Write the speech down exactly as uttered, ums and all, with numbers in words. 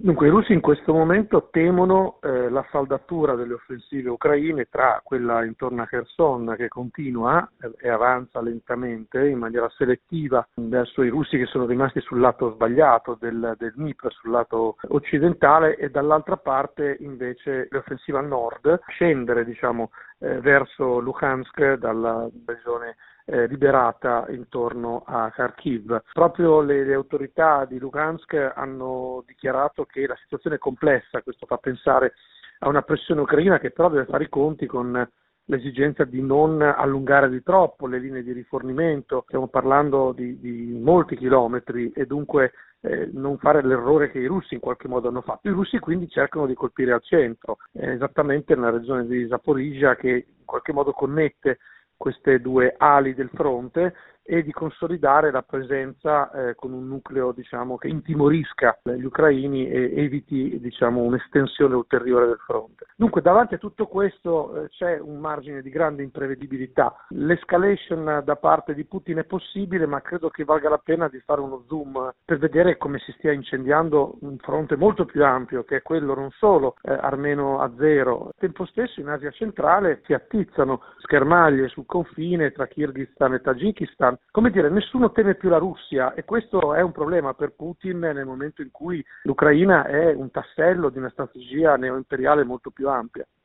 Dunque, i russi in questo momento temono eh, la saldatura delle offensive ucraine, tra quella intorno a Kherson che continua eh, e avanza lentamente in maniera selettiva verso i russi che sono rimasti sul lato sbagliato del, del Dnipro, sul lato occidentale, e dall'altra parte invece l'offensiva a nord, scendere diciamo eh, verso Luhansk dalla regione Eh, liberata intorno a Kharkiv. Proprio le, le autorità di Luhansk hanno dichiarato che la situazione è complessa. Questo fa pensare a una pressione ucraina che però deve fare i conti con l'esigenza di non allungare di troppo le linee di rifornimento. Stiamo parlando di, di molti chilometri e dunque eh, non fare l'errore che i russi in qualche modo hanno fatto. I russi quindi cercano di colpire al centro, eh, esattamente nella regione di Zaporizhzhia, che in qualche modo connette queste due ali del fronte, e di consolidare la presenza eh, con un nucleo diciamo che intimorisca gli ucraini e eviti diciamo un'estensione ulteriore del fronte. Dunque davanti a tutto questo eh, c'è un margine di grande imprevedibilità. L'escalation da parte di Putin è possibile, ma credo che valga la pena di fare uno zoom per vedere come si stia incendiando un fronte molto più ampio, che è quello non solo eh, armeno-azero. Al tempo stesso in Asia centrale si attizzano schermaglie sul confine tra Kirghizistan e Tagikistan. Come dire, nessuno teme più la Russia, e questo è un problema per Putin nel momento in cui l'Ucraina è un tassello di una strategia neoimperiale molto più ampia.